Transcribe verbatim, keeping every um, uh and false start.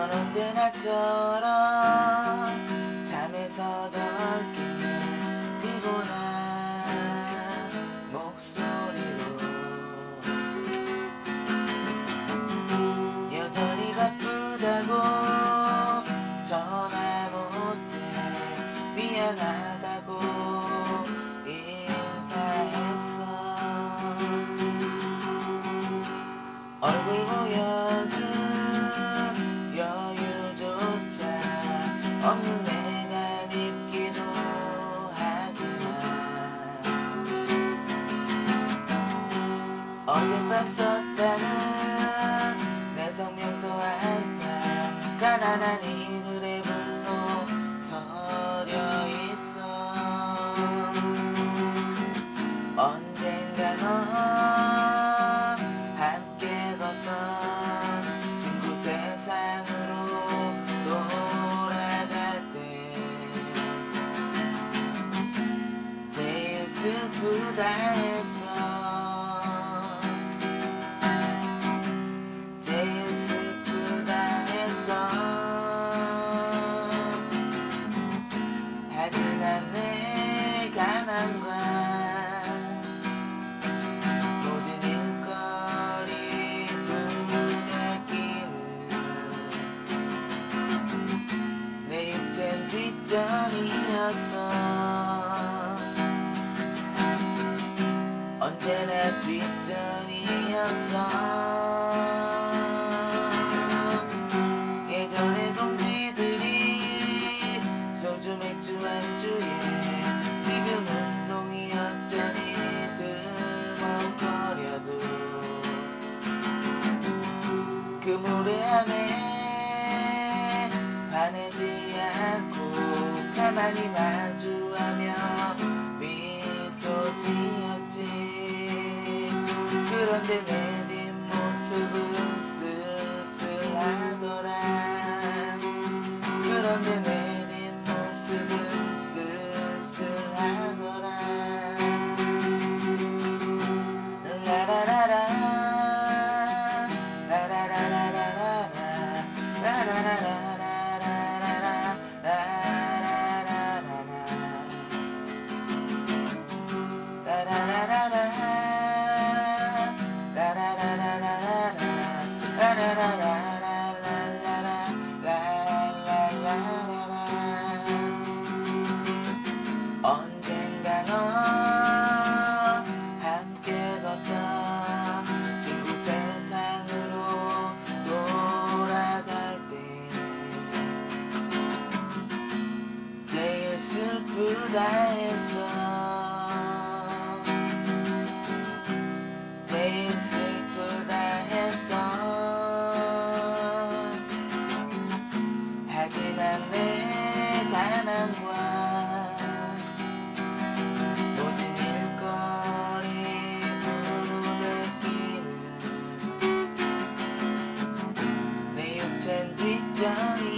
언제나처럼 잠에서 덜기는 피곤한 목소리로 여전히 바쁘다고 전화 못해 미안하다고 인사했어. 얼굴 보여준 여유조차 없는 내가 밉기도 하지만 어젯밤 썼다는 내 성명도 항상 가난한 이들의 분노 서려있어. 언젠가 넌 함께 걷던 친구 세상으로 돌아갈 때 제일 슬프다 했어. 제일 슬프다 했어. 하지만 내 가난과 모든 일거리 부대끼는 내 육체는 뒷전이었어. 언제나 뒷전이었어. 예전의 동지들이 소주 맥주 안주에 지금은 운동이 여전히 드먹거려도 그 무례함에 화내지 않고 가만히 마주하며 미소 지었지. 그런데 내 뒷모습은 씁쓸하더라. 그런데 내 뒷모습은 씁쓸하더라. 라라라라 라라라라라라 라라라라라라라라라라라라라 언젠가 넌 함께 걷던 친구 세상으로 돌아갈 때 제일 슬프다 했어. 제일 슬프다 했어. 하지만 내 가난과 모든 일거리 부대끼는 내 육체는 뒷전이